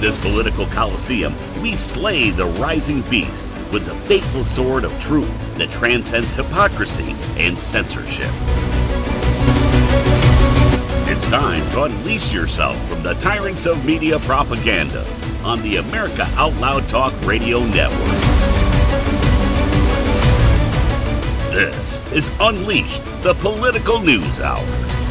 this political coliseum, we slay the rising beast with the fateful sword of truth that transcends hypocrisy and censorship. It's time to unleash yourself from the tyrants of media propaganda on the America Out Loud Talk Radio Network. This is Unleashed, the Political News Hour.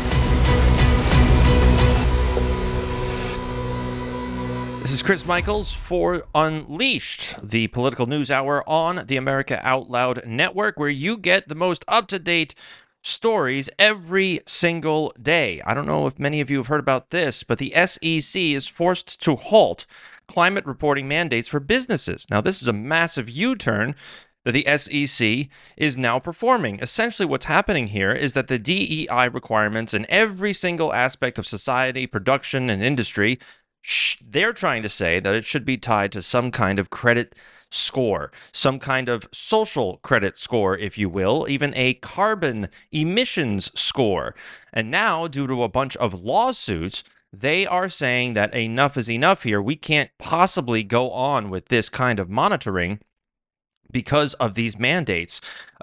This is Chris Michaels for Unleashed, the Political News Hour on the America Out Loud Network, where you get the most up-to-date stories every single day. I don't know if many of you have heard about this, but the SEC is forced to halt climate reporting mandates for businesses. Now, this is a massive U-turn that the SEC is now performing. Essentially, what's happening here is that the DEI requirements in every single aspect of society, production, and industry, they're trying to say that it should be tied to some kind of credit score, some kind of social credit score, if you will, even a carbon emissions score. And now, due to a bunch of lawsuits, they are saying that enough is enough here. We can't possibly go on with this kind of monitoring because of these mandates.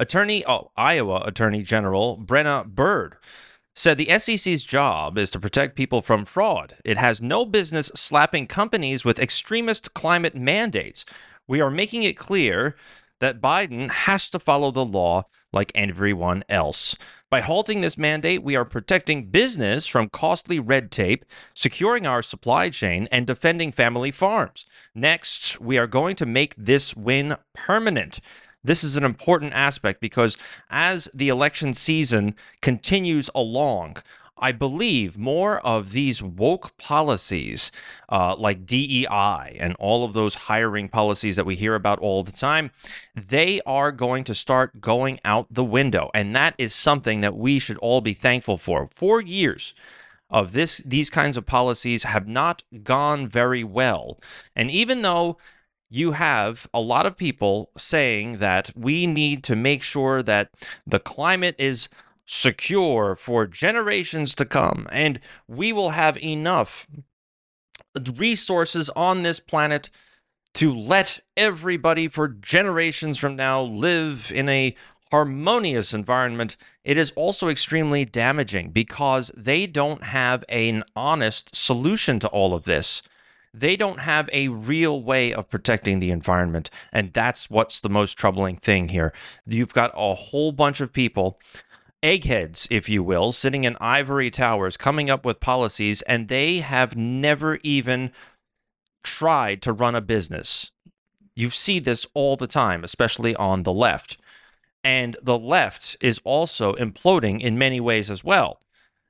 Iowa Attorney General Brenna Bird said the SEC's job is to protect people from fraud. It has no business slapping companies with extremist climate mandates. We are making it clear that Biden has to follow the law like everyone else. By halting this mandate, we are protecting business from costly red tape, securing our supply chain, and defending family farms. Next, we are going to make this win permanent. This is an important aspect because as the election season continues along, I believe more of these woke policies like DEI and all of those hiring policies that we hear about all the time, they are going to start going out the window. And that is something that we should all be thankful for. 4 years of these kinds of policies have not gone very well. And even though you have a lot of people saying that we need to make sure that the climate is secure for generations to come, and we will have enough resources on this planet to let everybody for generations from now live in a harmonious environment, it is also extremely damaging because they don't have an honest solution to all of this. They don't have a real way of protecting the environment, and that's what's the most troubling thing here. You've got a whole bunch of people, eggheads, if you will, sitting in ivory towers, coming up with policies, and they have never even tried to run a business. You see this all the time, especially on the left. And the left is also imploding in many ways as well.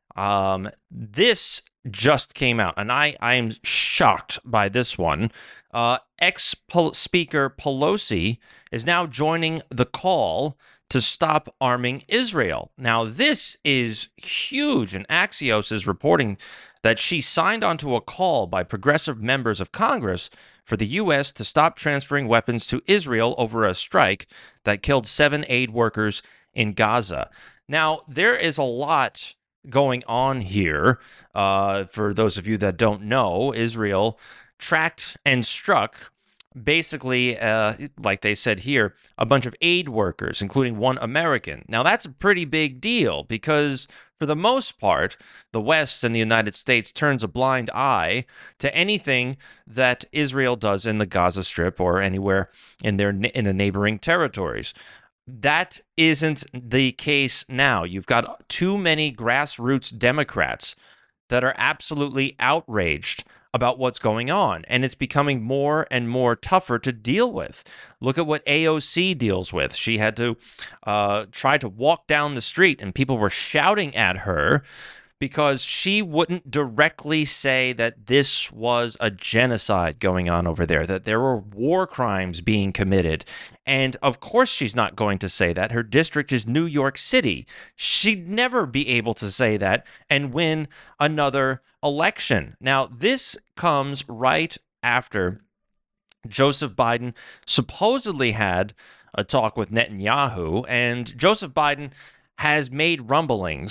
This just came out, and I am shocked by this one. Ex-Speaker Pelosi is now joining the call to stop arming Israel. Now, this is huge, and Axios is reporting that she signed onto a call by progressive members of Congress for the U.S. to stop transferring weapons to Israel over a strike that killed 7 aid workers in Gaza. Now, there is a lot going on here. For those of you that don't know, Israel tracked and struck basically, like they said here, a bunch of aid workers, including one American. Now, that's a pretty big deal because, for the most part, the West and the United States turns a blind eye to anything that Israel does in the Gaza Strip or anywhere in the neighboring territories. That isn't the case now. You've got too many grassroots Democrats that are absolutely outraged about what's going on, and it's becoming more and more tougher to deal with. Look at what AOC deals with. She had to try to walk down the street, and people were shouting at her because she wouldn't directly say that this was a genocide going on over there, that there were war crimes being committed. And of course she's not going to say that. Her district is New York City. She'd never be able to say that and win another election. Now, this comes right after Joseph Biden supposedly had a talk with Netanyahu, and Joseph Biden has made rumblings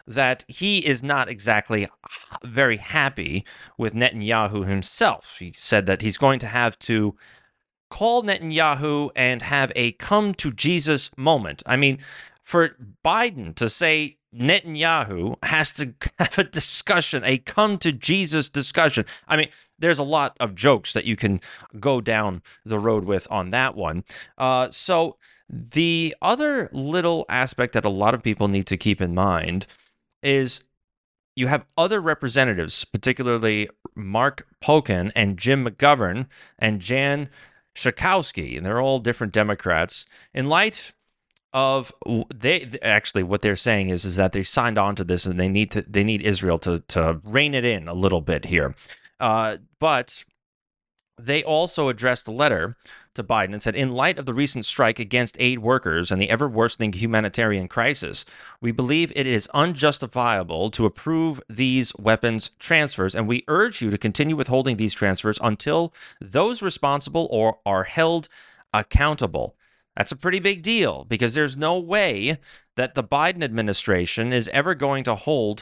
that he is not exactly very happy with Netanyahu himself. He said that he's going to have to call Netanyahu and have a come to Jesus moment. I mean, for Biden to say Netanyahu has to have a discussion, a come to Jesus discussion. I mean, there's a lot of jokes that you can go down the road with on that one. So the other little aspect that a lot of people need to keep in mind is you have other representatives, particularly Mark Pocan and Jim McGovern and Jan Schakowsky, and they're all different Democrats. In light of they actually, what they're saying is that they signed on to this and they need Israel to rein it in a little bit here, but they also addressed a letter to Biden and said, in light of the recent strike against aid workers and the ever-worsening humanitarian crisis, we believe it is unjustifiable to approve these weapons transfers, and we urge you to continue withholding these transfers until those responsible are held accountable. That's a pretty big deal because there's no way that the Biden administration is ever going to hold,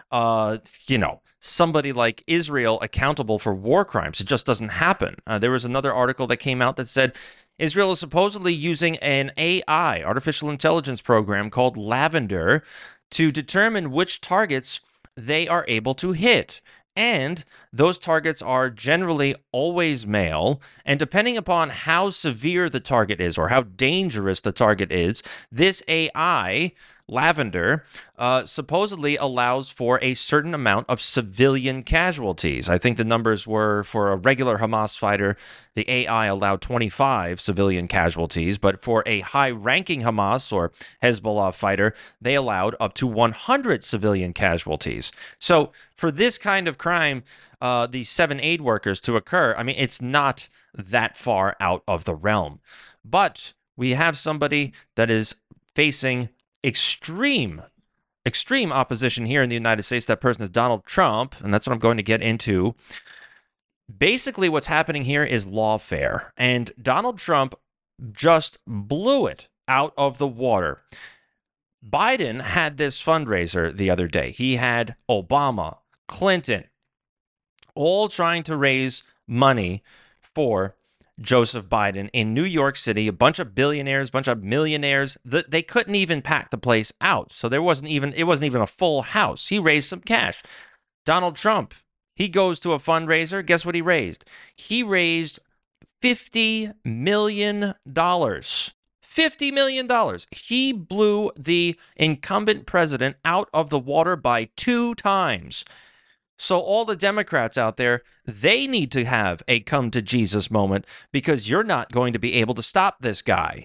somebody like Israel accountable for war crimes. It just doesn't happen. There was another article that came out that said Israel is supposedly using an AI, artificial intelligence program called Lavender, to determine which targets they are able to hit. And those targets are generally always male. And depending upon how severe the target is or how dangerous the target is, this AI, Lavender, supposedly allows for a certain amount of civilian casualties. I think the numbers were for a regular Hamas fighter, the AI allowed 25 civilian casualties, but for a high-ranking Hamas or Hezbollah fighter, they allowed up to 100 civilian casualties. So for this kind of crime, these 7 aid workers to occur, I mean, it's not that far out of the realm. But we have somebody that is facing extreme opposition here in the United States. That person is Donald Trump, and that's what I'm going to get into. Basically, what's happening here is lawfare, and Donald Trump just blew it out of the water. Biden had this fundraiser the other day. He had Obama, Clinton, all trying to raise money for Joseph Biden in New York City, a bunch of billionaires, a bunch of millionaires. They couldn't even pack the place out. So it wasn't even a full house. He raised some cash. Donald Trump, he goes to a fundraiser. Guess what he raised? He raised $50 million. $50 million. He blew the incumbent president out of the water by 2 times. So all the Democrats out there, they need to have a come to Jesus moment because you're not going to be able to stop this guy.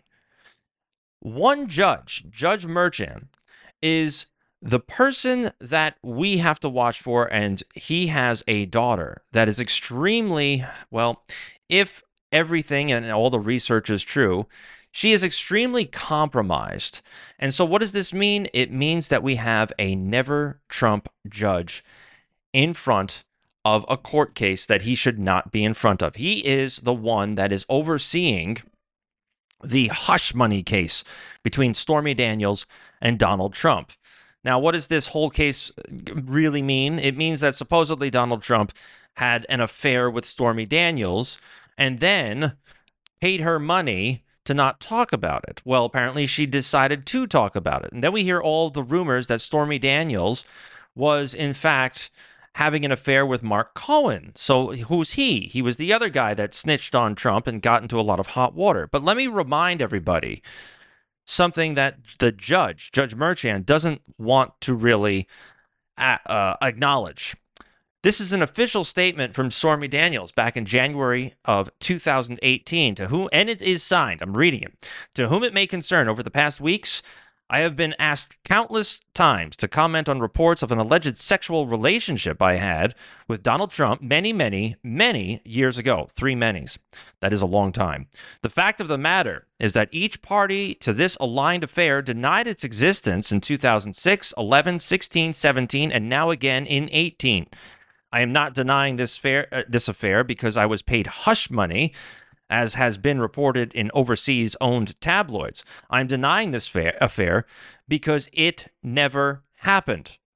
One judge, Judge Merchan, is the person that we have to watch for, and he has a daughter that is extremely, well, if everything and all the research is true, she is extremely compromised. And so what does this mean? It means that we have a never Trump judge in front of a court case that he should not be in front of. He is the one that is overseeing the hush money case between Stormy Daniels and Donald Trump. Now, what does this whole case really mean? It means that supposedly Donald Trump had an affair with Stormy Daniels and then paid her money to not talk about it. Well, apparently she decided to talk about it. And then we hear all the rumors that Stormy Daniels was, in fact, having an affair with Mark Cohen. So who's he? He was the other guy that snitched on Trump and got into a lot of hot water. But let me remind everybody something that the Judge Merchan, doesn't want to really acknowledge. This is an official statement from Stormy Daniels back in January of 2018, to whom, and it is signed, I'm reading it, to whom it may concern, over the past weeks, I have been asked countless times to comment on reports of an alleged sexual relationship I had with Donald Trump many, many, many years ago. 3 manys. That is a long time. The fact of the matter is that each party to this aligned affair denied its existence in 2006, 11, 16, 17, and now again in 18. I am not denying this affair because I was paid hush money, as has been reported in overseas-owned tabloids. I'm denying this affair because it never happened.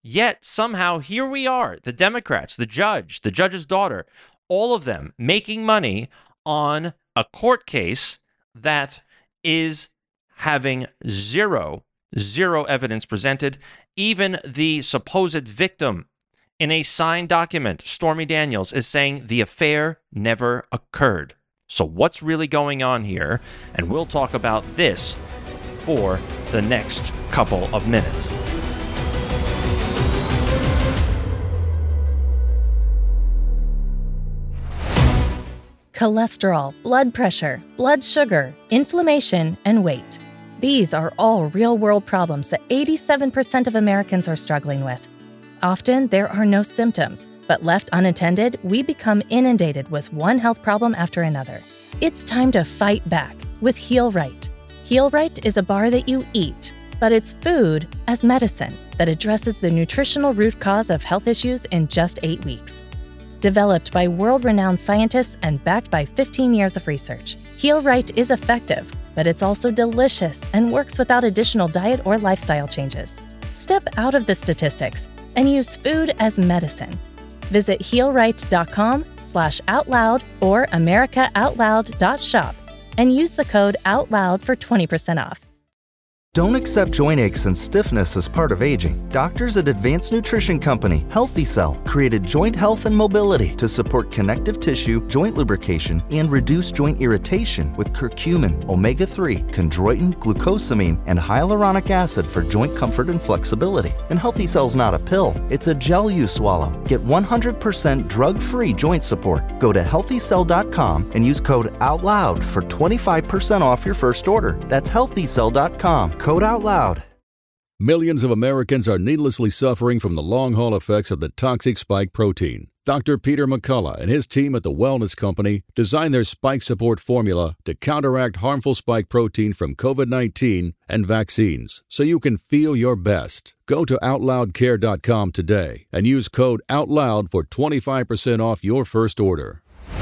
Yet somehow here we are, the Democrats, the judge's daughter, all of them making money on a court case that is having zero evidence presented. Even the supposed victim in a signed document, Stormy Daniels, is saying the affair never occurred. So what's really going on here? And we'll talk about this for the next couple of minutes. Cholesterol, blood pressure, blood sugar, inflammation, and weight. These are all real-world problems that 87% of Americans are struggling with. Often, there are no symptoms, but left unattended, we become inundated with one health problem after another. It's time to fight back with Heal Right. Heal Right is a bar that you eat, but it's food as medicine that addresses the nutritional root cause of health issues in just 8 weeks. Developed by world-renowned scientists and backed by 15 years of research, Heal Right is effective, but it's also delicious and works without additional diet or lifestyle changes. Step out of the statistics and use food as medicine. Visit healright.com/outloud or americaoutloud.shop and use the code OUTLOUD for 20% off. Don't accept joint aches and stiffness as part of aging. Doctors at Advanced Nutrition Company, Healthy Cell, created joint health and mobility to support connective tissue, joint lubrication, and reduce joint irritation with curcumin, omega-3, chondroitin, glucosamine, and hyaluronic acid for joint comfort and flexibility. And Healthy Cell's not a pill, it's a gel you swallow. Get 100% drug-free joint support. Go to healthycell.com and use code OUTLOUD for 25% off your first order. That's healthycell.com. Code OUTLOUD. Millions of Americans are needlessly suffering from the long-haul effects of the toxic spike protein. Dr. Peter McCullough and his team at the Wellness Company designed their spike support formula to counteract harmful spike protein from COVID-19 and vaccines so you can feel your best. Go to OutLoudCare.com today and use code OUTLOUD for 25% off your first order.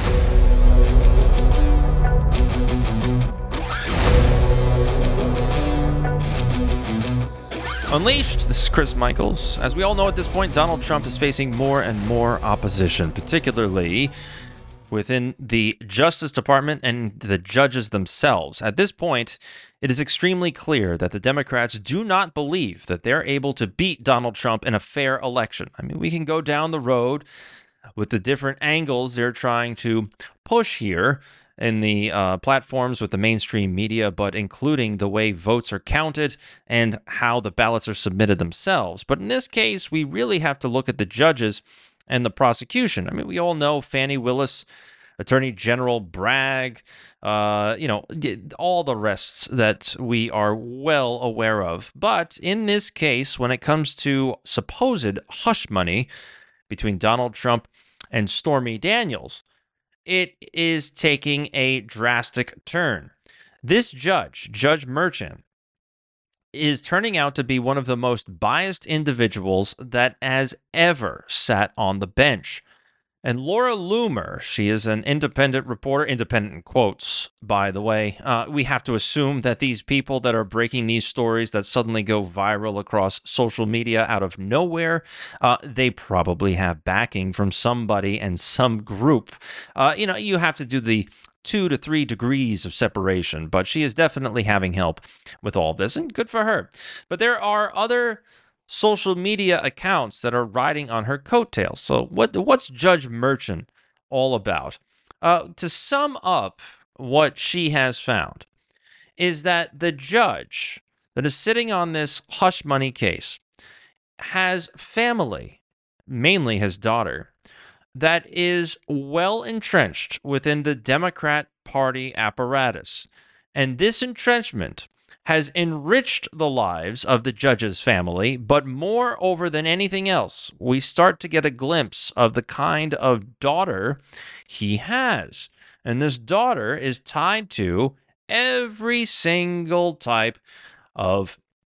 Unleashed, this is Chris Michaels. As we all know at this point, Donald Trump is facing more and more opposition, particularly within the Justice Department and the judges themselves. At this point, it is extremely clear that the Democrats do not believe that they're able to beat Donald Trump in a fair election. I mean, we can go down the road with the different angles they're trying to push here in the platforms with the mainstream media, but including the way votes are counted and how the ballots are submitted themselves. But in this case, we really have to look at the judges and the prosecution. I mean, we all know Fani Willis, Attorney General Bragg, all the rest that we are well aware of. But in this case, when it comes to supposed hush money between Donald Trump and Stormy Daniels, it is taking a drastic turn. This judge, Judge Merchan, is turning out to be one of the most biased individuals that has ever sat on the bench. And Laura Loomer, she is an independent reporter, independent in quotes, by the way. We have to assume that these people that are breaking these stories that suddenly go viral across social media out of nowhere, they probably have backing from somebody and some group. You have to do the 2 to 3 degrees of separation, but she is definitely having help with all this, and good for her. But there are other social media accounts that are riding on her coattails. So what's Judge Merchan all about? To sum up what she has found is that the judge that is sitting on this hush money case has family, mainly his daughter, that is well entrenched within the Democrat Party apparatus. And this entrenchment has enriched the lives of the judge's family, but moreover than anything else, we start to get a glimpse of the kind of daughter he has. And this daughter is tied to every single type of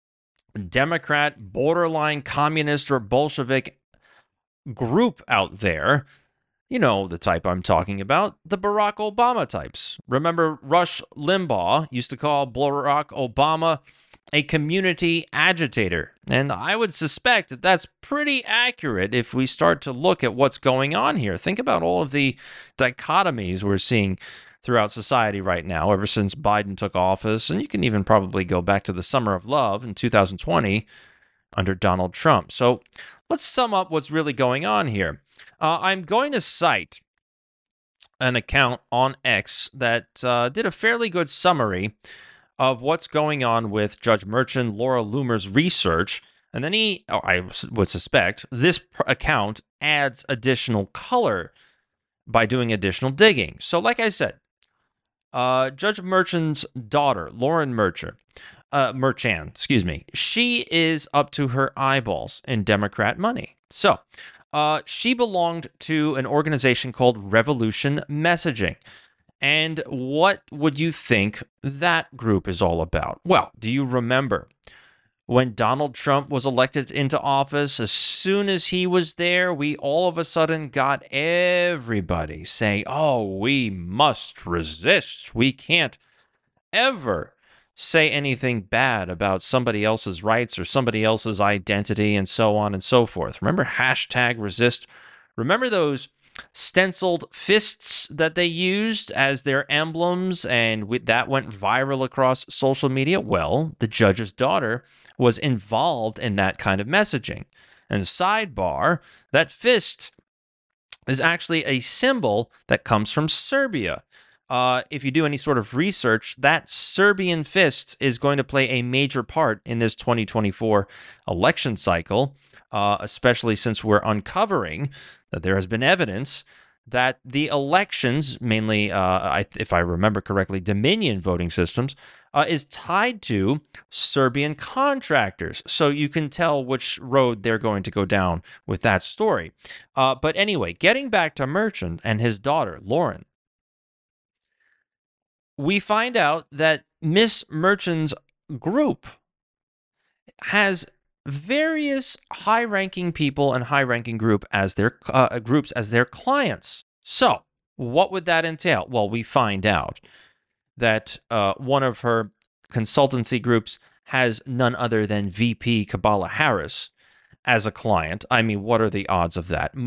Democrat, borderline communist or Bolshevik group out there. You know the type I'm talking about, the Barack Obama types. Remember, Rush Limbaugh used to call Barack Obama a community agitator. And I would suspect that that's pretty accurate if we start to look at what's going on here. Think about all of the dichotomies we're seeing throughout society right now, ever since Biden took office. And you can even probably go back to the summer of love in 2020 under Donald Trump. So let's sum up what's really going on here. I'm going to cite an account on X that did a fairly good summary of what's going on with Judge Merchan, Laura Loomer's research. And then I would suspect, this account adds additional color by doing additional digging. So like I said, Judge Merchan's daughter, Lauren Merchan, she is up to her eyeballs in Democrat money. So she belonged to an organization called Revolution Messaging. And what would you think that group is all about? Well, do you remember when Donald Trump was elected into office? As soon as he was there, we all of a sudden got everybody saying, oh, we must resist. We can't ever say anything bad about somebody else's rights or somebody else's identity and so on and so forth. Remember #resist? Remember those stenciled fists that they used as their emblems, and that went viral across social media? Well, the judge's daughter was involved in that kind of messaging. And sidebar, that fist is actually a symbol that comes from Serbia. If you do any sort of research, that Serbian fist is going to play a major part in this 2024 election cycle, especially since we're uncovering that there has been evidence that the elections, mainly, if I remember correctly, Dominion voting systems, is tied to Serbian contractors. So you can tell which road they're going to go down with that story. But anyway, getting back to Merchan and his daughter, Lauren, we find out that Miss Merchan's group has various high-ranking people and high-ranking groups as their clients. So, what would that entail? Well, we find out that one of her consultancy groups has none other than VP Kamala Harris as a client. I mean, what are the odds of that?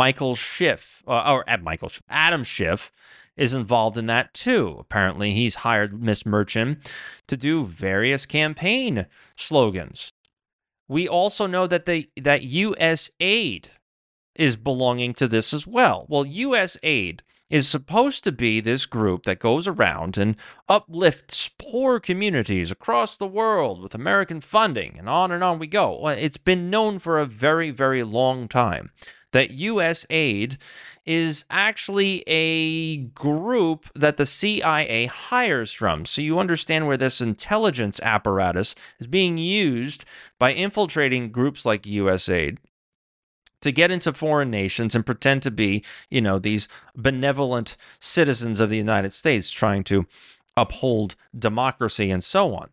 Adam Schiff is involved in that too. Apparently, he's hired Miss Merchan to do various campaign slogans. We also know that that USAID is belonging to this as well. Well, USAID is supposed to be this group that goes around and uplifts poor communities across the world with American funding, and on we go. Well, it's been known for a very, very long time that USAID is actually a group that the CIA hires from. So you understand where this intelligence apparatus is being used by infiltrating groups like USAID to get into foreign nations and pretend to be, these benevolent citizens of the United States trying to uphold democracy and so on.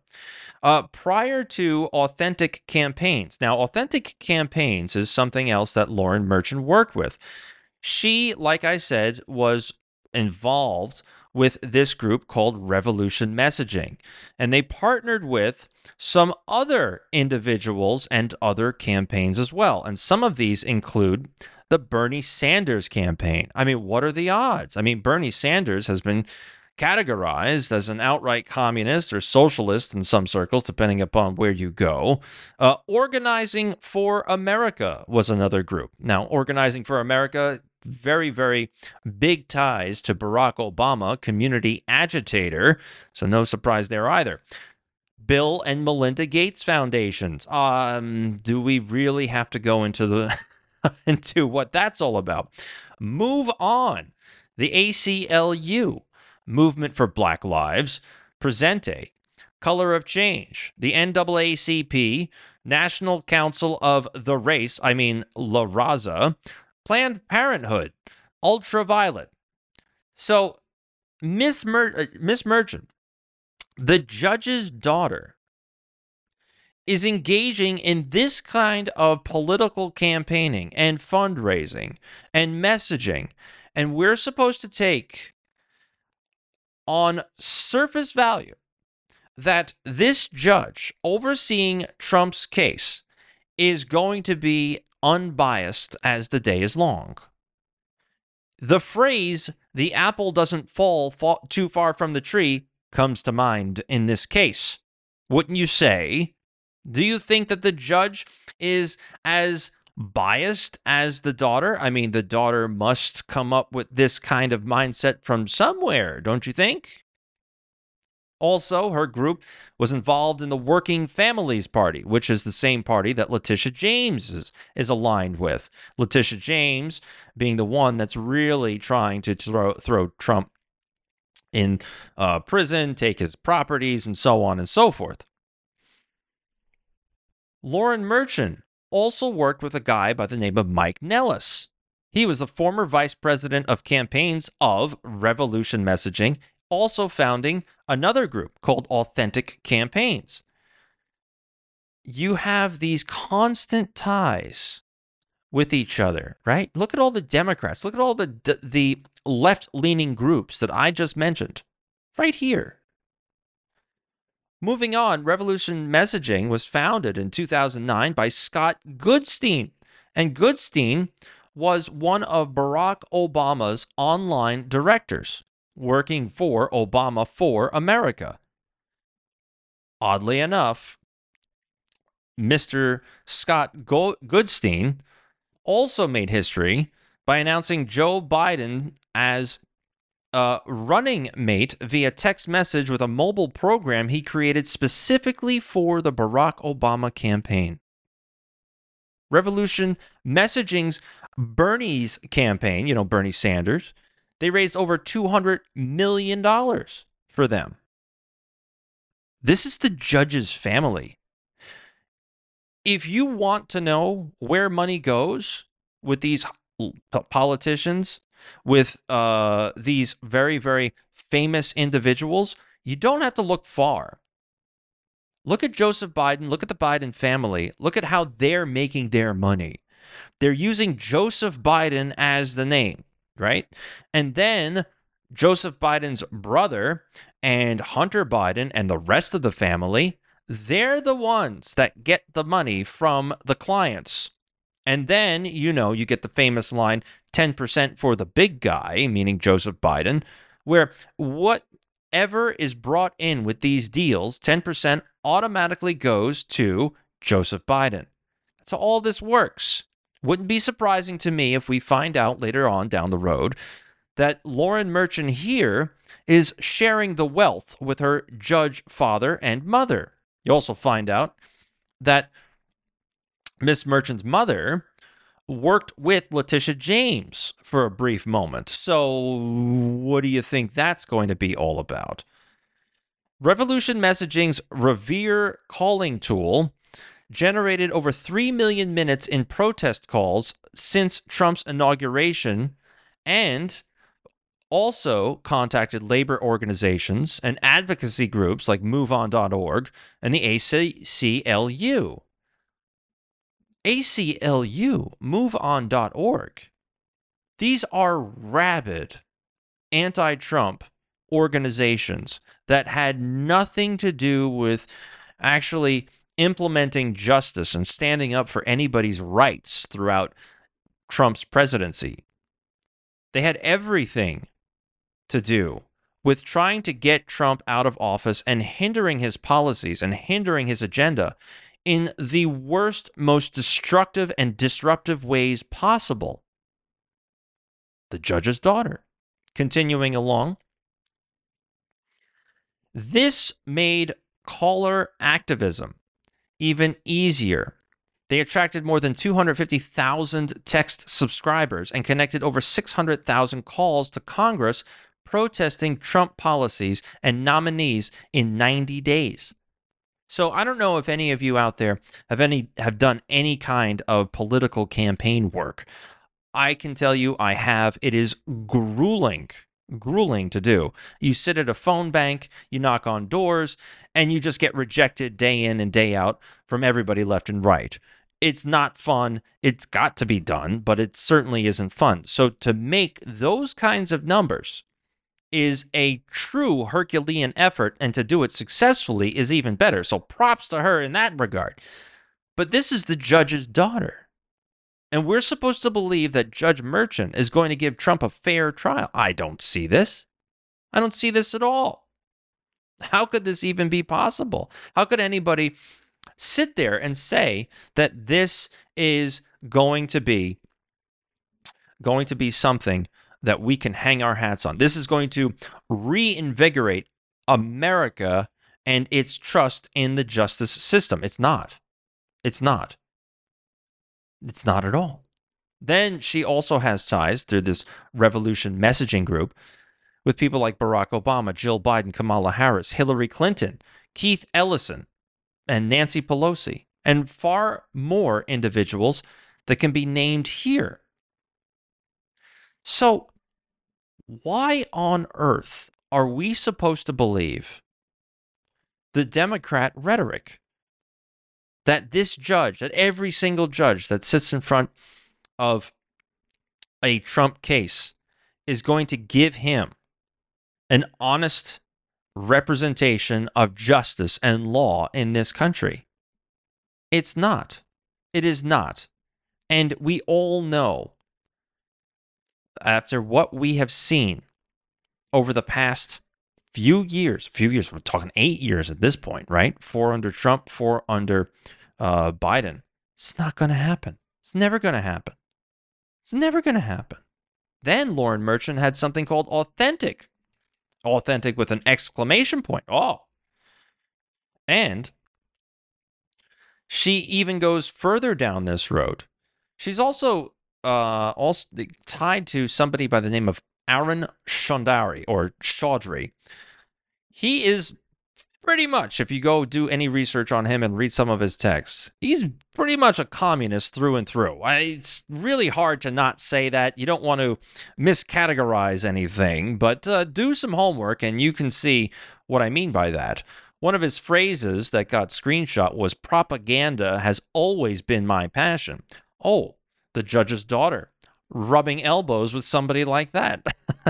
Prior to Authentic Campaigns. Now, Authentic Campaigns is something else that Lauren Merchan worked with. She, like I said, was involved with this group called Revolution Messaging, and they partnered with some other individuals and other campaigns as well. And some of these include the Bernie Sanders campaign. I mean, what are the odds? I mean, Bernie Sanders has been categorized as an outright communist or socialist in some circles, depending upon where you go. Organizing for America was another group. Now, Organizing for America, very, very big ties to Barack Obama, community agitator, so no surprise there either. Bill and Melinda Gates foundations. Do we really have to go into into what that's all about? Move On, the ACLU, Movement for Black Lives, Presente, Color of Change, the NAACP, National Council of the Race, La Raza, Planned Parenthood, Ultraviolet. So Miss Merchan, the judge's daughter, is engaging in this kind of political campaigning and fundraising and messaging, and we're supposed to take on surface value that this judge overseeing Trump's case is going to be unbiased as the day is long. The phrase, the apple doesn't fall too far from the tree, comes to mind in this case. Wouldn't you say? Do you think that the judge is as biased as the daughter? I mean, the daughter must come up with this kind of mindset from somewhere, don't you think? Also, her group was involved in the Working Families Party, which is the same party that Letitia James is aligned with. Letitia James being the one that's really trying to throw Trump in prison, take his properties, and so on and so forth. Lauren Merchant also worked with a guy by the name of Mike Nellis. He was the former vice president of campaigns of Revolution Messaging, also founding another group called Authentic Campaigns. You have these constant ties with each other, right? Look at all the Democrats. Look at all the left-leaning groups that I just mentioned right here. Moving on, Revolution Messaging was founded in 2009 by Scott Goodstein. And Goodstein was one of Barack Obama's online directors, working for Obama for America. Oddly enough, Mr. Scott Goodstein also made history by announcing Joe Biden as a running mate via text message with a mobile program he created specifically for the Barack Obama campaign. Revolution Messaging's Bernie's campaign, Bernie Sanders, they raised over $200 million for them. This is the judge's family. If you want to know where money goes with these politicians, with these very, very famous individuals, you don't have to look far. Look at Joseph Biden. Look at the Biden family. Look at how they're making their money. They're using Joseph Biden as the name, right? And then Joseph Biden's brother and Hunter Biden and the rest of the family, they're the ones that get the money from the clients. And then, you get the famous line, 10% for the big guy, meaning Joseph Biden, where whatever is brought in with these deals, 10% automatically goes to Joseph Biden. That's how all this works. Wouldn't be surprising to me if we find out later on down the road that Lauren Merchant here is sharing the wealth with her judge father and mother. You also find out that Miss Merchant's mother worked with Letitia James for a brief moment. So what do you think that's going to be all about? Revolution Messaging's Revere calling tool generated over 3 million minutes in protest calls since Trump's inauguration, and also contacted labor organizations and advocacy groups like MoveOn.org and the ACLU. ACLU, MoveOn.org. These are rabid anti-Trump organizations that had nothing to do with actually implementing justice and standing up for anybody's rights throughout Trump's presidency. They had everything to do with trying to get Trump out of office and hindering his policies and hindering his agenda in the worst, most destructive and disruptive ways possible. The judge's daughter. Continuing along. This made caller activism even easier. They attracted more than 250,000 text subscribers and connected over 600,000 calls to Congress protesting Trump policies and nominees in 90 days. So I don't know if any of you out there have done any kind of political campaign work. I can tell you I have. It is grueling to do. You sit at a phone bank, you knock on doors, and you just get rejected day in and day out from everybody left and right. It's not fun. It's got to be done, but it certainly isn't fun. So to make those kinds of numbers is a true Herculean effort, and to do it successfully is even better. So props to her in that regard. But this is the judge's daughter. And we're supposed to believe that Judge Merchan is going to give Trump a fair trial. I don't see this. I don't see this at all. How could this even be possible? How could anybody sit there and say that this is going to be something that we can hang our hats on? This is going to reinvigorate America and its trust in the justice system. It's not. It's not. It's not at all. Then she also has ties through this Revolution messaging group with people like Barack Obama, Jill Biden, Kamala Harris, Hillary Clinton, Keith Ellison, and Nancy Pelosi, and far more individuals that can be named here. So why on earth are we supposed to believe the Democrat rhetoric that this judge, that every single judge that sits in front of a Trump case is going to give him an honest representation of justice and law in this country? It's not. It is not. And we all know, after what we have seen over the past few years, we're talking 8 years at this point, right? 4 under Trump, 4 under Biden. It's not going to happen. It's never going to happen. It's never going to happen. Then Lauren Merchan had something called Authentic. Authentic with an exclamation point. Oh. And she even goes further down this road. She's also tied to somebody by the name of Aaron Chaudhry. He is pretty much, if you go do any research on him and read some of his texts, he's pretty much a communist through and through. It's really hard to not say that. You don't want to miscategorize anything, but do some homework and you can see what I mean by that. One of his phrases that got screenshot was, "Propaganda has always been my passion." Oh, the judge's daughter rubbing elbows with somebody like that.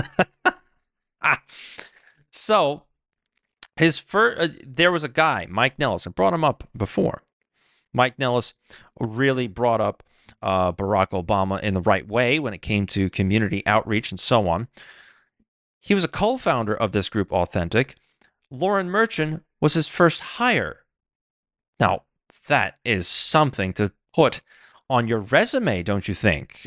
So there was a guy, Mike Nellis. I brought him up before. Mike Nellis really brought up Barack Obama in the right way when it came to community outreach and so on. He was a co-founder of this group, Authentic. Lauren Merchan was his first hire. Now, that is something to put on your resume, don't you think?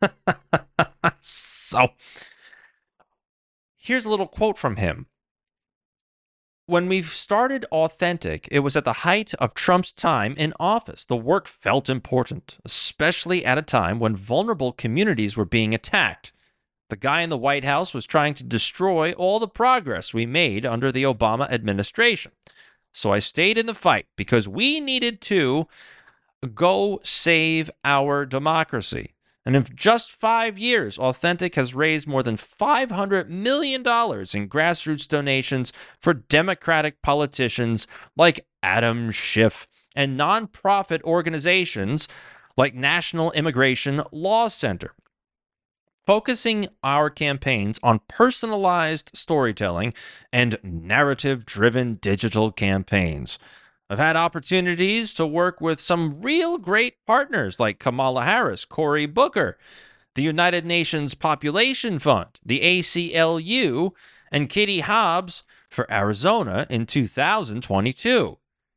So, here's a little quote from him. "When we started Authentic, it was at the height of Trump's time in office. The work felt important, especially at a time when vulnerable communities were being attacked. The guy in the White House was trying to destroy all the progress we made under the Obama administration. So I stayed in the fight because we needed to go save our democracy. And in just 5 years, Authentic has raised more than $500 million in grassroots donations for Democratic politicians like Adam Schiff and nonprofit organizations like National Immigration Law Center, focusing our campaigns on personalized storytelling and narrative-driven digital campaigns. I've had opportunities to work with some real great partners like Kamala Harris, Cory Booker, the United Nations Population Fund, the ACLU, and Katie Hobbs for Arizona in 2022.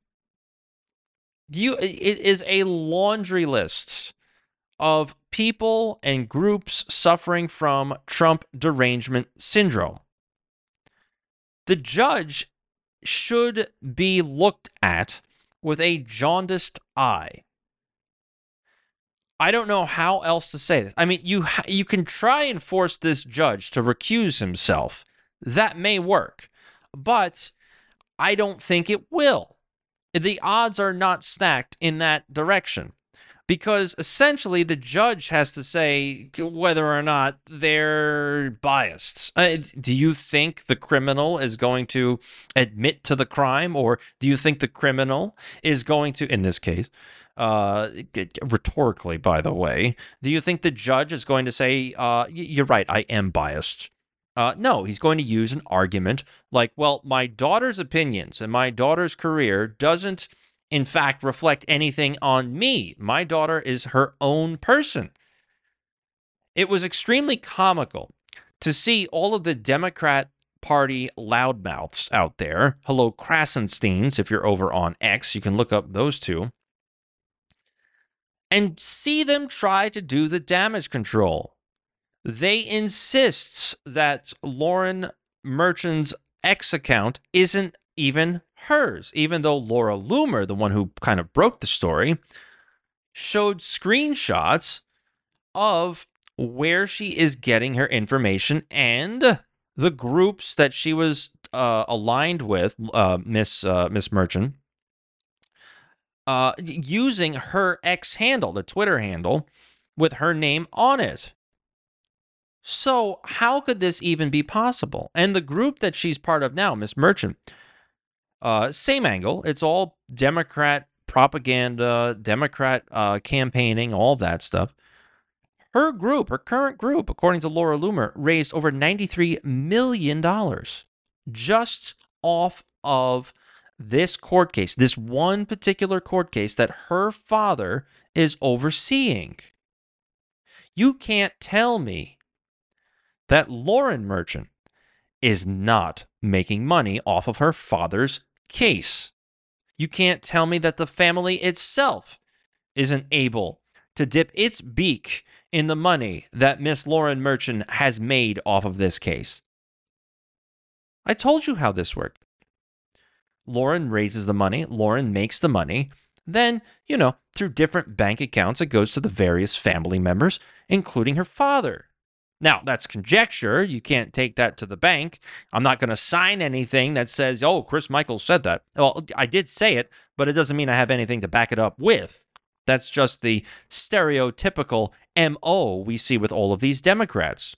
It is a laundry list of people and groups suffering from Trump derangement syndrome. The judge should be looked at with a jaundiced eye. I don't know how else to say this. I mean, you can try and force this judge to recuse himself. That may work, but I don't think it will. The odds are not stacked in that direction, because essentially the judge has to say whether or not they're biased. Do you think the criminal is going to admit to the crime, or do you think the criminal is going to, in this case, rhetorically, by the way, do you think the judge is going to say, you're right, I am biased? No, he's going to use an argument like, well, my daughter's opinions and my daughter's career doesn't, in fact, reflect anything on me. My daughter is her own person. It was extremely comical to see all of the Democrat Party loudmouths out there. Hello, Krasensteins, if you're over on X, you can look up those two. And see them try to do the damage control. They insist that Lauren Merchant's X account isn't even hers, even though Laura Loomer, the one who kind of broke the story, showed screenshots of where she is getting her information and the groups that she was aligned with, Miss Merchant, using her X handle, the Twitter handle, with her name on it. So how could this even be possible? And the group that she's part of now, Miss Merchant, same angle. It's all Democrat propaganda, Democrat campaigning, all that stuff. Her group, her current group, according to Laura Loomer, raised over $93 million just off of this court case, this one particular court case that her father is overseeing. You can't tell me that Lauren Merchant is not making money off of her father's case. You can't tell me that the family itself isn't able to dip its beak in the money that Miss Lauren Merchant has made off of this case. I told you how this worked. Lauren raises the money, Lauren makes the money, then, through different bank accounts, it goes to the various family members, including her father. Now, that's conjecture. You can't take that to the bank. I'm not going to sign anything that says, oh, Chris Michaels said that. Well, I did say it, but it doesn't mean I have anything to back it up with. That's just the stereotypical MO we see with all of these Democrats.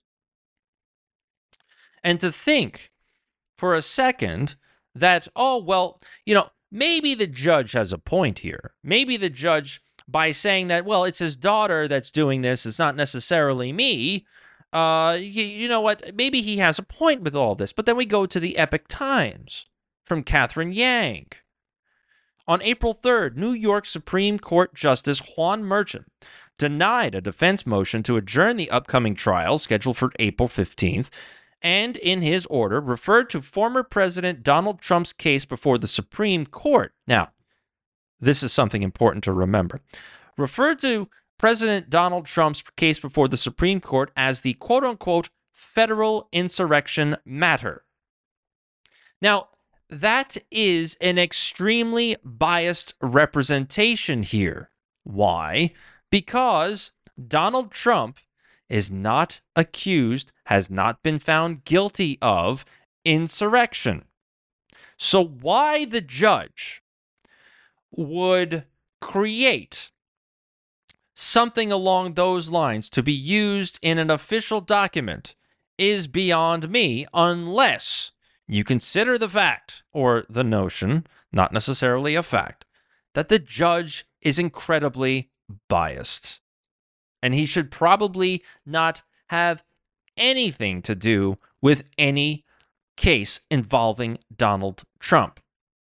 And to think for a second that, maybe the judge has a point here. Maybe the judge, by saying that, well, it's his daughter that's doing this, it's not necessarily me, you know what? Maybe he has a point with all this. But then we go to the Epoch Times from Catherine Yang. On April 3rd, New York Supreme Court Justice Juan Merchant denied a defense motion to adjourn the upcoming trial scheduled for April 15th, and in his order referred to former President Donald Trump's case before the Supreme Court. Now, this is something important to remember. Referred to President Donald Trump's case before the Supreme Court as the quote-unquote federal insurrection matter. Now, that is an extremely biased representation here. Why? Because Donald Trump is not accused, has not been found guilty of insurrection. So why the judge would create something along those lines to be used in an official document is beyond me, unless you consider the fact, or the notion, not necessarily a fact, that the judge is incredibly biased. And he should probably not have anything to do with any case involving Donald Trump.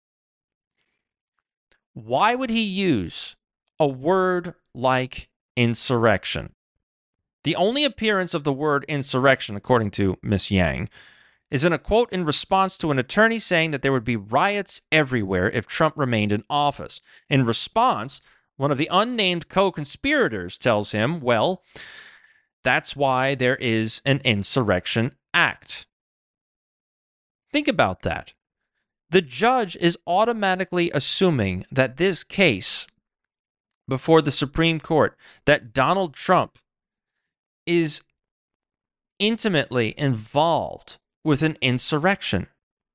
Why would he use a word like insurrection? The only appearance of the word insurrection, according to Ms. Yang, is in a quote in response to an attorney saying that there would be riots everywhere if Trump remained in office. In response, one of the unnamed co-conspirators tells him, well, that's why there is an insurrection act. Think about that. The judge is automatically assuming that this case before the Supreme Court, that Donald Trump is intimately involved with an insurrection.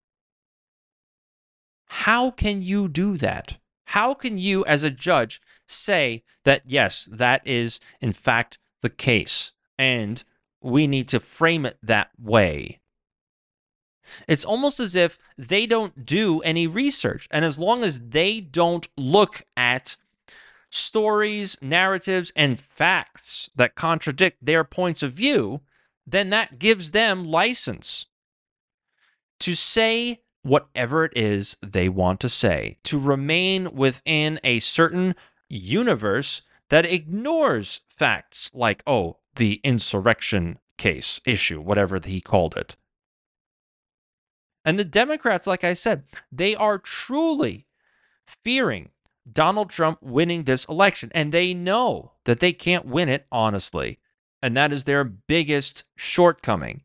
How can you do that? How can you, as a judge, say that, yes, that is, in fact, the case, and we need to frame it that way? It's almost as if they don't do any research, and as long as they don't look at stories, narratives, and facts that contradict their points of view, then that gives them license to say whatever it is they want to say, to remain within a certain universe that ignores facts like, oh, the insurrection case issue, whatever he called it. And the Democrats, like I said, they are truly fearing Donald Trump winning this election, and they know that they can't win it honestly, and that is their biggest shortcoming.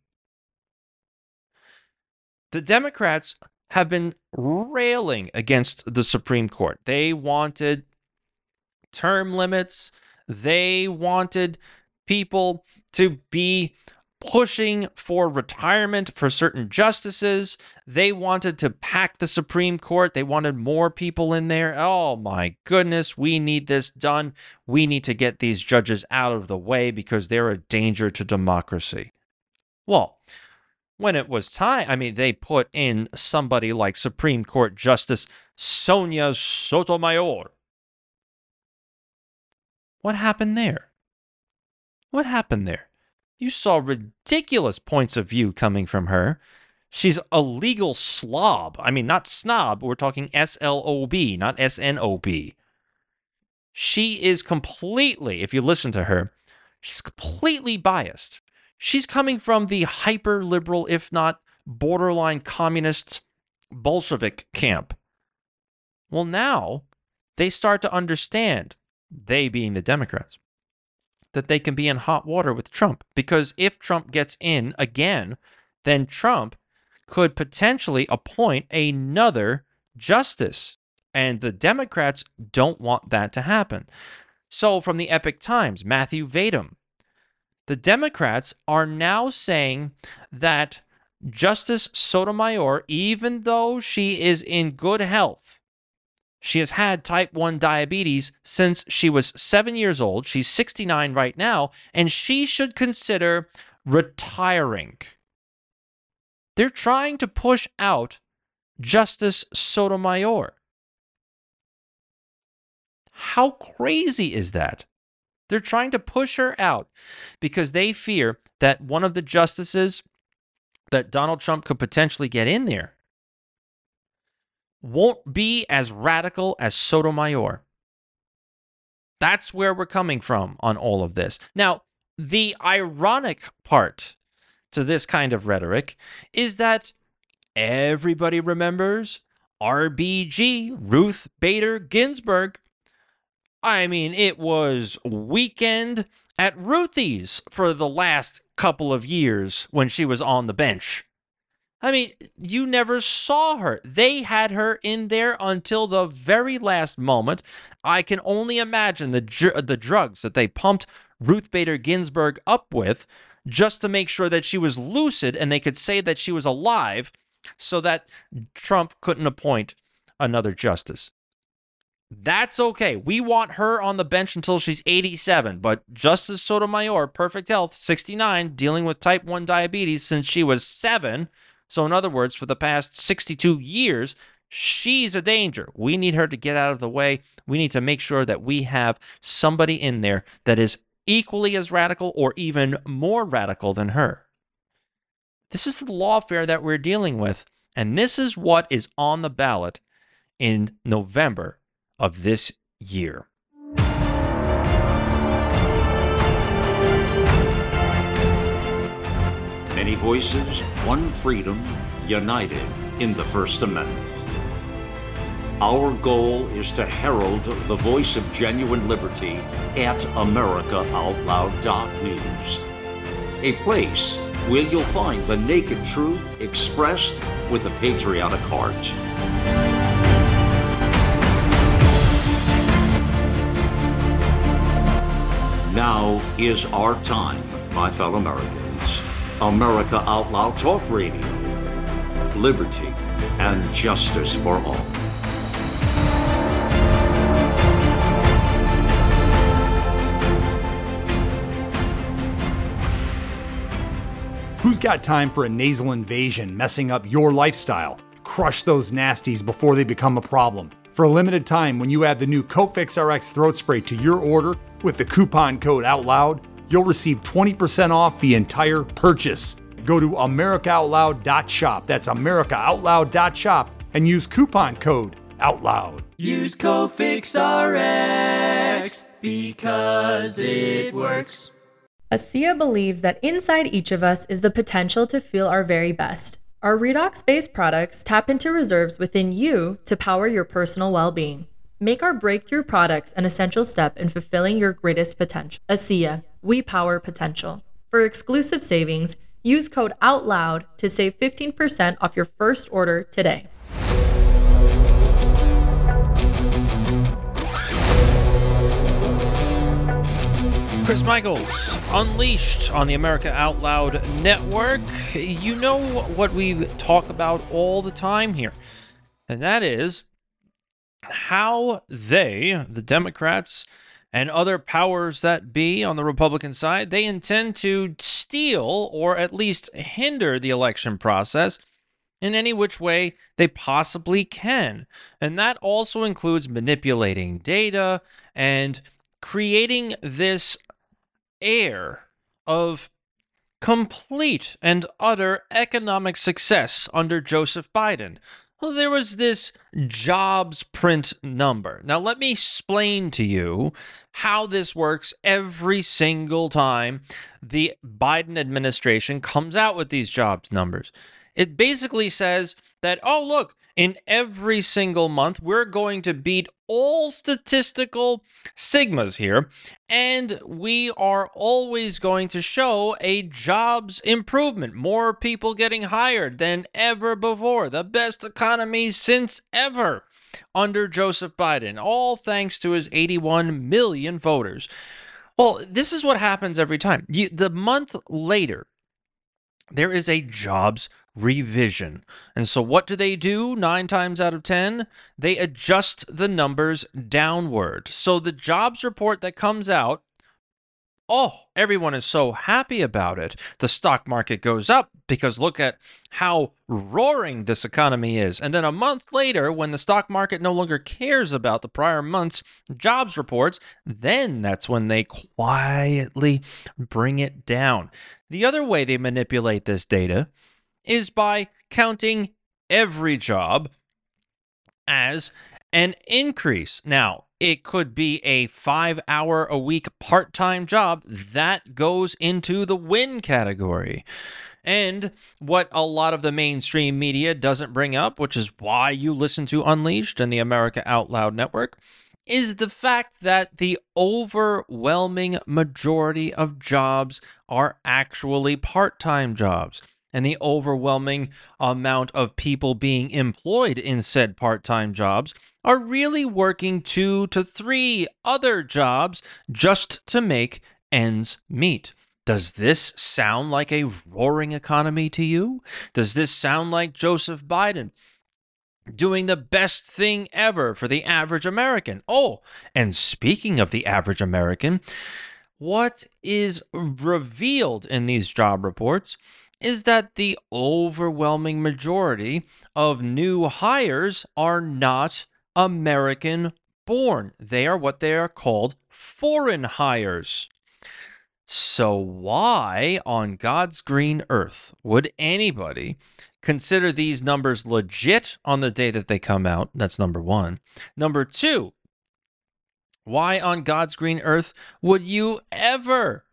The Democrats have been railing against the Supreme Court. They wanted term limits. They wanted people to be pushing for retirement for certain justices. They wanted to pack the Supreme Court. They wanted more people in there. Oh my goodness, we need this done. We need to get these judges out of the way because they're a danger to democracy. Well, when it was time, they put in somebody like Supreme Court Justice Sonia Sotomayor. What happened there? What happened there? You saw ridiculous points of view coming from her. She's a legal slob. Not snob. We're talking S-L-O-B, not S-N-O-B. She is completely, if you listen to her, she's completely biased. She's coming from the hyper-liberal, if not borderline communist Bolshevik camp. Well, now they start to understand, they being the Democrats, that they can be in hot water with Trump. Because if Trump gets in again, then Trump could potentially appoint another justice. And the Democrats don't want that to happen. So from the Epoch Times, Matthew Vadum, the Democrats are now saying that Justice Sotomayor, even though she is in good health, she has had type 1 diabetes since she was 7 years old. She's 69 right now, and she should consider retiring. They're trying to push out Justice Sotomayor. How crazy is that? They're trying to push her out because they fear that one of the justices that Donald Trump could potentially get in there won't be as radical as Sotomayor. That's where we're coming from on all of this. Now, the ironic part to this kind of rhetoric is that everybody remembers RBG, Ruth Bader Ginsburg. It was weekend at Ruthie's for the last couple of years when she was on the bench. You never saw her. They had her in there until the very last moment. I can only imagine the drugs that they pumped Ruth Bader Ginsburg up with just to make sure that she was lucid and they could say that she was alive so that Trump couldn't appoint another justice. That's okay. We want her on the bench until she's 87, but Justice Sotomayor, perfect health, 69, dealing with type 1 diabetes since she was 7. So in other words, for the past 62 years, she's a danger. We need her to get out of the way. We need to make sure that we have somebody in there that is equally as radical or even more radical than her. This is the lawfare that we're dealing with, and this is what is on the ballot in November of this year. Many voices, one freedom, united in the First Amendment. Our goal is to herald the voice of genuine liberty at AmericaOutloud.news, a place where you'll find the naked truth expressed with a patriotic heart. Now is our time, my fellow Americans. America Out Loud Talk Radio. Liberty and justice for all. Who's got time for a nasal invasion messing up your lifestyle? Crush those nasties before they become a problem. For a limited time, when you add the new Cofix RX throat spray to your order with the coupon code OUTLOUD, you'll receive 20% off the entire purchase. Go to AmericaOutloud.shop. That's AmericaOutloud.shop and use coupon code OUTLOUD. Use Cofix RX because it works. ASEA believes that inside each of us is the potential to feel our very best. Our redox-based products tap into reserves within you to power your personal well-being. Make our breakthrough products an essential step in fulfilling your greatest potential. ASEA, we power potential. For exclusive savings, use code OUTLOUD to save 15% off your first order today. Chris Michaels, Unleashed on the America Out Loud Network. You know what we talk about all the time here, and that is how they, the Democrats and other powers that be on the Republican side, they intend to steal or at least hinder the election process in any which way they possibly can. And that also includes manipulating data and creating this air of complete and utter economic success under Joseph Biden. Well, there was this jobs print number. Now, let me explain to you how this works every single time the Biden administration comes out with these jobs numbers. It basically says that, oh, look, in every single month, we're going to beat all statistical sigmas here, and we are always going to show a jobs improvement. More people getting hired than ever before. The best economy since ever under Joseph Biden, all thanks to his 81 million voters. Well, this is what happens every time. The month later, there is a jobs revision. And so what do? 9 times out of 10, they adjust the numbers downward. So the jobs report that comes out, oh, everyone is so happy about it. The stock market goes up because look at how roaring this economy is. And then a month later, when the stock market no longer cares about the prior month's jobs reports, then that's when they quietly bring it down. The other way they manipulate this data is by counting every job as an increase. Now, it could be a 5-hour-a-week part-time job. That goes into the win category. And what a lot of the mainstream media doesn't bring up, which is why you listen to Unleashed and the America Out Loud Network, is the fact that the overwhelming majority of jobs are actually part-time jobs. And the overwhelming amount of people being employed in said part-time jobs are really working 2 to 3 other jobs just to make ends meet. Does this sound like a roaring economy to you? Does this sound like Joseph Biden doing the best thing ever for the average American? Oh, and speaking of the average American, what is revealed in these job reports is that the overwhelming majority of new hires are not American born. They are what they are called foreign hires. So why on God's green earth would anybody consider these numbers legit on the day that they come out? That's number one. Number two, why on God's green earth would you ever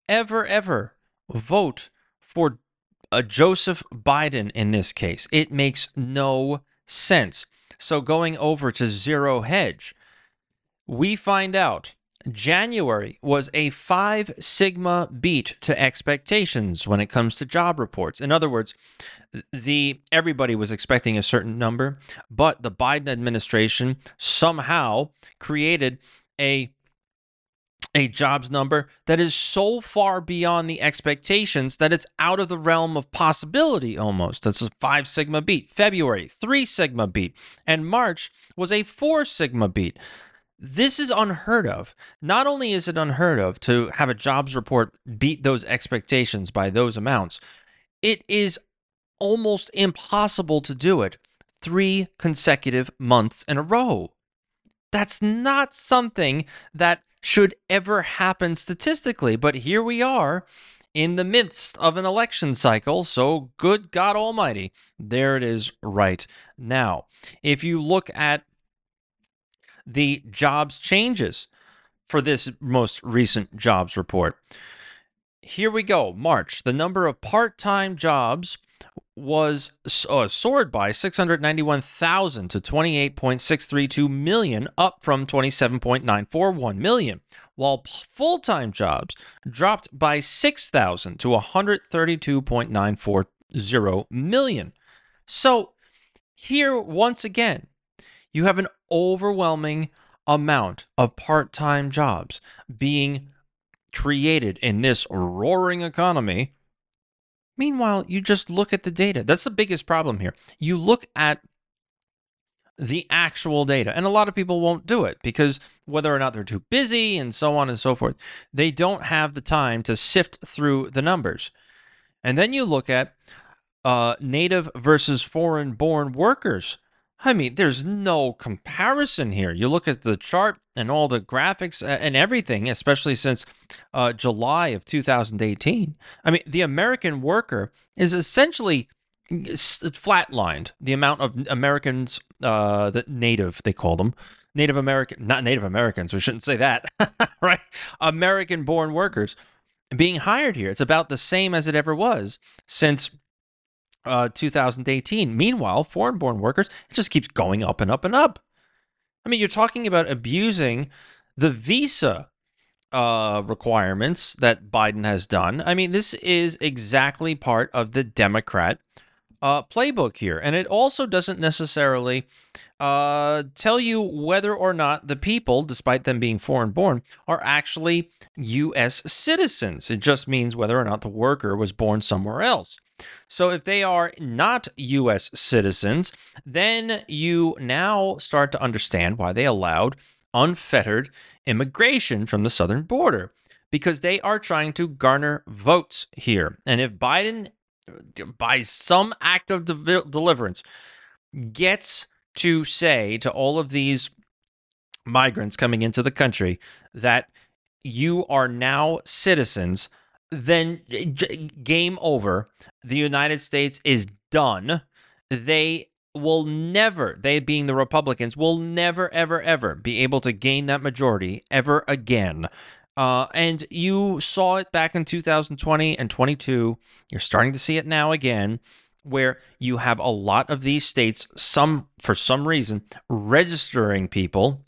vote for a Joseph Biden in this case? It makes no sense. So going over to Zero Hedge, we find out January was a 5 sigma beat to expectations when it comes to job reports. In other words, everybody was expecting a certain number, but the Biden administration somehow created a jobs number that is so far beyond the expectations that it's out of the realm of possibility almost. That's a 5 sigma beat. February, 3 sigma beat. And March was a 4 sigma beat. This is unheard of. Not only is it unheard of to have a jobs report beat those expectations by those amounts, it is almost impossible to do it 3 consecutive months in a row. That's not something that should ever happen statistically, but here we are in the midst of an election cycle, so good God Almighty, there it is right now. If you look at the jobs changes for this most recent jobs report, here we go. March, the number of part-time jobs was soared by 691,000 to 28.632 million, up from 27.941 million, while full-time jobs dropped by 6,000 to 132.940 million. So here, once again, you have an overwhelming amount of part-time jobs being created in this roaring economy. Meanwhile, you just look at the data. That's the biggest problem here. You look at the actual data, and a lot of people won't do it because whether or not they're too busy and so on and so forth, they don't have the time to sift through the numbers. And then you look at native versus foreign-born workers. I mean, there's no comparison here. You look at the chart and all the graphics and everything, especially since July of 2018. I mean, the American worker is essentially flatlined. The amount of Americans, that native, they call them, Native American, not Native Americans, we shouldn't say that, right? American-born workers being hired here. It's about the same as it ever was since 2018. Meanwhile, foreign-born workers, it just keeps going up and up and up. I mean, you're talking about abusing the visa requirements that Biden has done. I mean, this is exactly part of the Democrat playbook here. And it also doesn't necessarily tell you whether or not the people, despite them being foreign-born, are actually U.S. citizens. It just means whether or not the worker was born somewhere else. So if they are not U.S. citizens, then you now start to understand why they allowed unfettered immigration from the southern border, because they are trying to garner votes here. And if Biden, by some act of deliverance, gets to say to all of these migrants coming into the country that you are now citizens, then game over. The United States is done. They will never, they being the Republicans, will never, ever, ever be able to gain that majority ever again. And you saw it back in 2020 and 22. You're starting to see it now again, where you have a lot of these states, for some reason, registering people,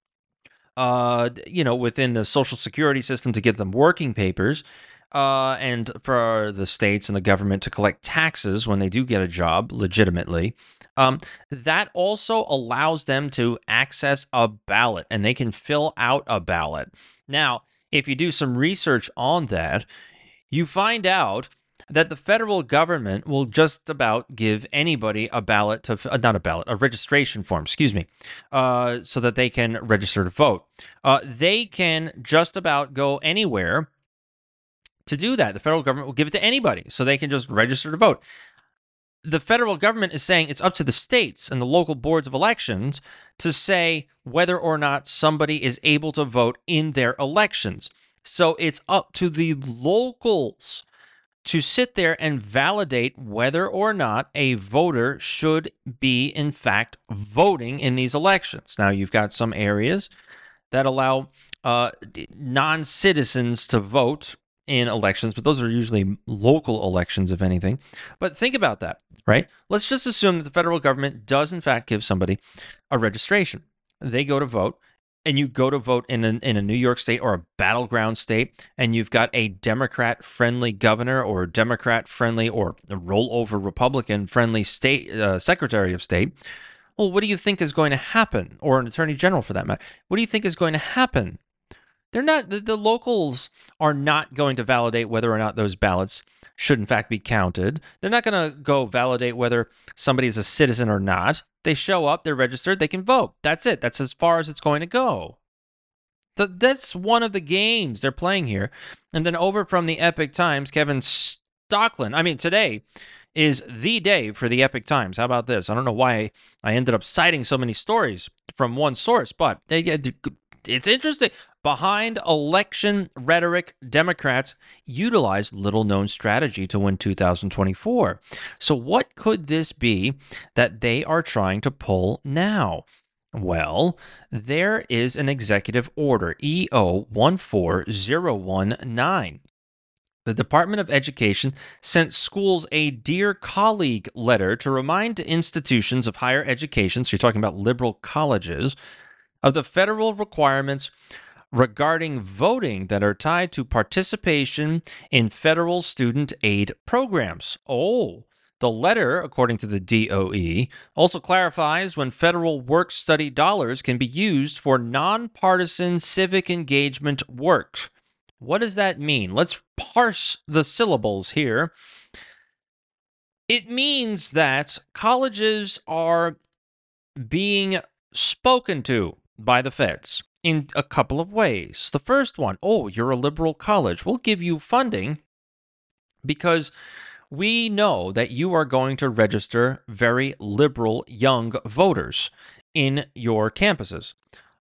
within the Social Security system to get them working papers. And for the states and the government to collect taxes when they do get a job legitimately. That also allows them to access a ballot, and they can fill out a ballot. Now, if you do some research on that, you find out that the federal government will just about give anybody a ballot a registration form, so that they can register to vote. They can just about go anywhere to do that. The federal government will give it to anybody, so they can just register to vote. The federal government is saying it's up to the states and the local boards of elections to say whether or not somebody is able to vote in their elections. So it's up to the locals to sit there and validate whether or not a voter should be, in fact, voting in these elections. Now, you've got some areas that allow non-citizens to vote in elections, but those are usually local elections, if anything. But think about that, right? Let's just assume that the federal government does, in fact, give somebody a registration. They go to vote, and you go to vote in a New York state or a battleground state, and you've got a Democrat-friendly governor or Democrat-friendly or a rollover Republican-friendly state Secretary of State. Well, what do you think is going to happen? Or an attorney general, for that matter. What do you think is going to happen? They're not, the locals are not going to validate whether or not those ballots should in fact be counted. They're not going to go validate whether somebody is a citizen or not. They show up, they're registered, they can vote. That's it. That's as far as it's going to go. That's one of the games they're playing here. And then over from the Epoch Times, Kevin Stockland, today, is the day for the Epic Times. How about this? I don't know why I ended up citing so many stories from one source, but it's interesting. Behind election rhetoric, Democrats utilized little-known strategy to win 2024. So what could this be that they are trying to pull now? Well, there is an executive order, EO 14019. The Department of Education sent schools a Dear Colleague letter to remind institutions of higher education, so you're talking about liberal colleges, of the federal requirements regarding voting that are tied to participation in federal student aid programs. Oh, the letter, according to the DOE, also clarifies when federal work-study dollars can be used for nonpartisan civic engagement work. What does that mean? Let's parse the syllables here. It means that colleges are being spoken to by the feds in a couple of ways. The first one, you're a liberal college. We'll give you funding because we know that you are going to register very liberal young voters in your campuses.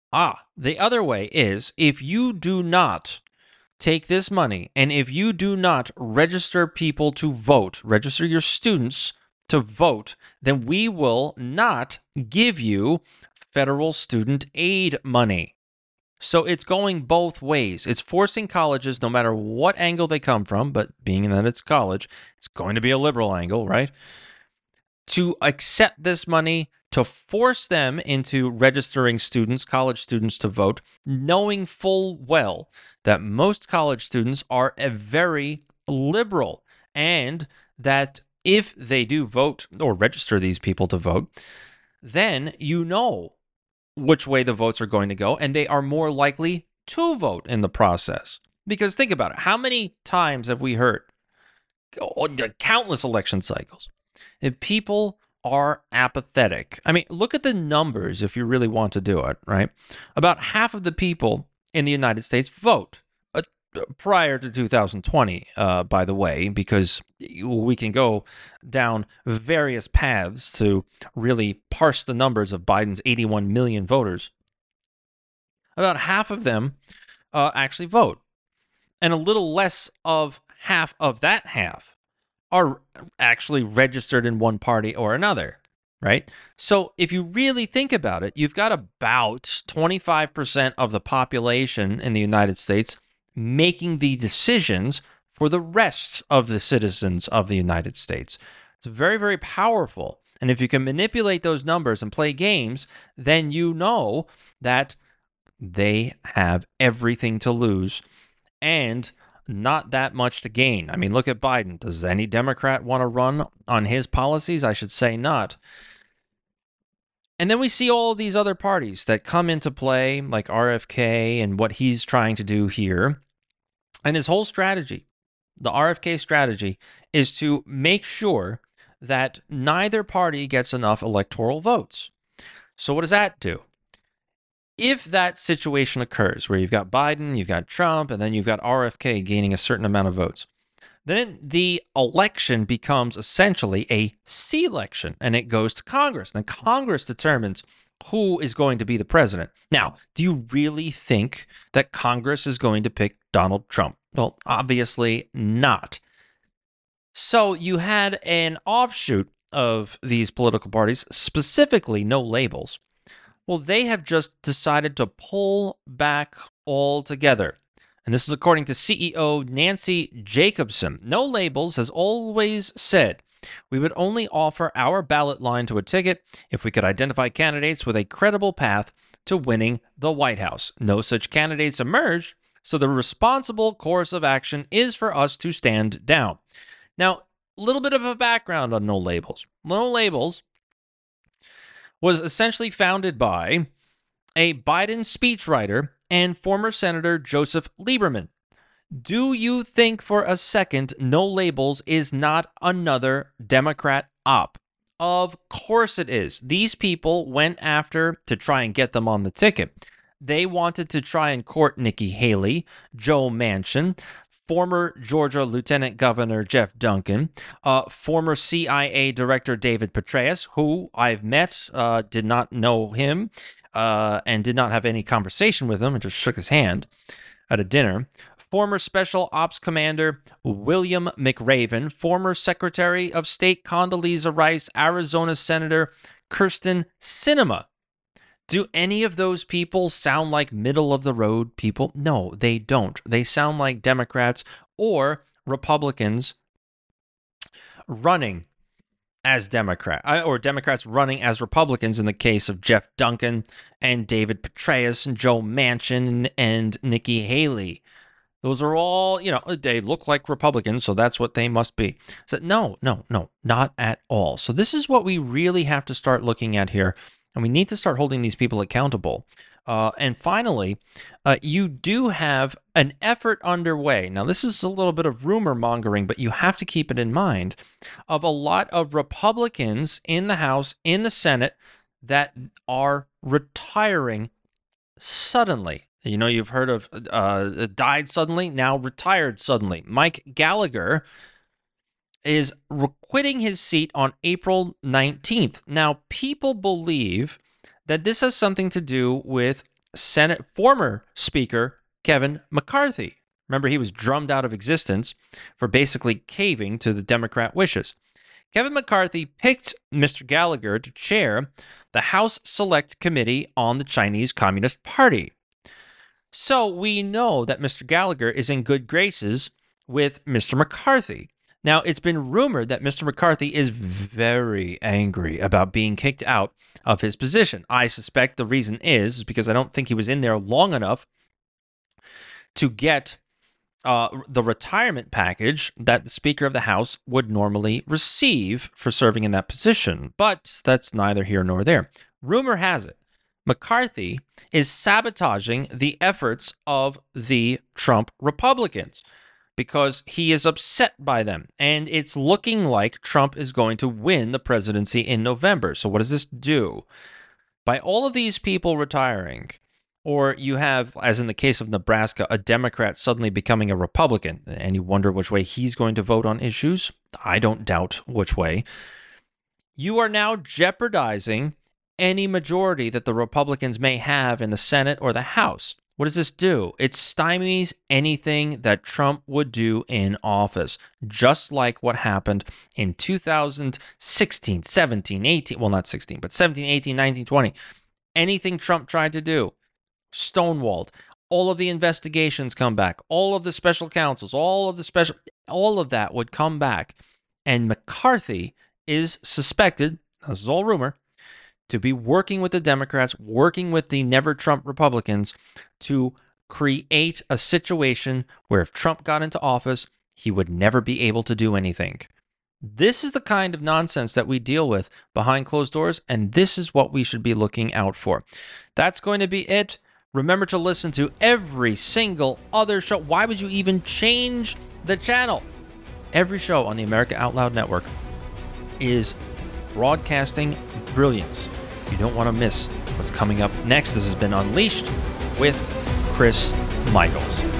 The other way is if you do not take this money and if you do not register people to vote, register your students to vote, then we will not give you federal student aid money. So it's going both ways. It's forcing colleges, no matter what angle they come from, but being that it's college, it's going to be a liberal angle, right? To accept this money, to force them into registering students, college students to vote, knowing full well that most college students are a very liberal and that if they do vote or register these people to vote, then you know which way the votes are going to go, and they are more likely to vote in the process. Because think about it. How many times have we heard, countless election cycles, if people are apathetic? I mean, look at the numbers if you really want to do it, right? About half of the people in the United States vote prior to 2020, by the way, because we can go down various paths to really parse the numbers of Biden's 81 million voters. About half of them actually vote. And a little less of half of that half are actually registered in one party or another, right? So if you really think about it, you've got about 25% of the population in the United States making the decisions for the rest of the citizens of the United States. It's very, very powerful. And if you can manipulate those numbers and play games, then you know that they have everything to lose and not that much to gain. I mean, look at Biden. Does any Democrat want to run on his policies? I should say not. And then we see all of these other parties that come into play, like RFK and what he's trying to do here. And his whole strategy, the RFK strategy, is to make sure that neither party gets enough electoral votes. So what does that do? If that situation occurs where you've got Biden, you've got Trump, and then you've got RFK gaining a certain amount of votes, then the election becomes essentially a C-election, and it goes to Congress. Then Congress determines who is going to be the president. Now, do you really think that Congress is going to pick Donald Trump? Well, obviously not. So you had an offshoot of these political parties, specifically No Labels. Well, they have just decided to pull back altogether. And this is according to CEO Nancy Jacobson. No Labels has always said, we would only offer our ballot line to a ticket if we could identify candidates with a credible path to winning the White House. No such candidates emerged, so the responsible course of action is for us to stand down. Now, a little bit of a background on No Labels. No Labels was essentially founded by a Biden speechwriter and former Senator Joseph Lieberman. Do you think for a second No Labels is not another Democrat op? Of course it is. These people went after to try and get them on the ticket. They wanted to try and court Nikki Haley, Joe Manchin, former Georgia Lieutenant Governor Jeff Duncan, former CIA Director David Petraeus, who I've met, did not know him, and did not have any conversation with him, and just shook his hand at a dinner. Former Special Ops Commander William McRaven, former Secretary of State Condoleezza Rice, Arizona Senator Kyrsten Sinema. Do any of those people sound like middle-of-the-road people? No, they don't. They sound like Democrats or Republicans running as Democrat, or Democrats running as Republicans in the case of Jeff Duncan and David Petraeus and Joe Manchin and Nikki Haley. Those are all, they look like Republicans, so that's what they must be. So no, not at all. So this is what we really have to start looking at here. And we need to start holding these people accountable. And finally, you do have an effort underway. Now, this is a little bit of rumor mongering, but you have to keep it in mind, of a lot of Republicans in the House, in the Senate, that are retiring suddenly. You've heard of died suddenly, now retired suddenly. Mike Gallagher is quitting his seat on April 19th. Now, people believe that this has something to do with former Speaker Kevin McCarthy. Remember, he was drummed out of existence for basically caving to the Democrat wishes. Kevin McCarthy picked Mr. Gallagher to chair the House Select Committee on the Chinese Communist Party. So we know that Mr. Gallagher is in good graces with Mr. McCarthy. Now, it's been rumored that Mr. McCarthy is very angry about being kicked out of his position. I suspect the reason is because I don't think he was in there long enough to get the retirement package that the Speaker of the House would normally receive for serving in that position. But that's neither here nor there. Rumor has it, McCarthy is sabotaging the efforts of the Trump Republicans, because he is upset by them. And it's looking like Trump is going to win the presidency in November. So what does this do? By all of these people retiring, or you have, as in the case of Nebraska, a Democrat suddenly becoming a Republican, and you wonder which way he's going to vote on issues. I don't doubt which way. You are now jeopardizing any majority that the Republicans may have in the Senate or the House. What does this do? It stymies anything that Trump would do in office, just like what happened in 2016, 17, 18, well, not 16, but 17, 18, 19, 20. Anything Trump tried to do, stonewalled. All of the investigations come back. All of the special counsels, all of that would come back. And McCarthy is suspected, this is all rumor, to be working with the Democrats, working with the Never Trump Republicans to create a situation where if Trump got into office, he would never be able to do anything. This is the kind of nonsense that we deal with behind closed doors, and this is what we should be looking out for. That's going to be it. Remember to listen to every single other show. Why would you even change the channel? Every show on the America Out Loud Network is broadcasting brilliance. You don't want to miss what's coming up next. This has been Unleashed with Chris Michaels.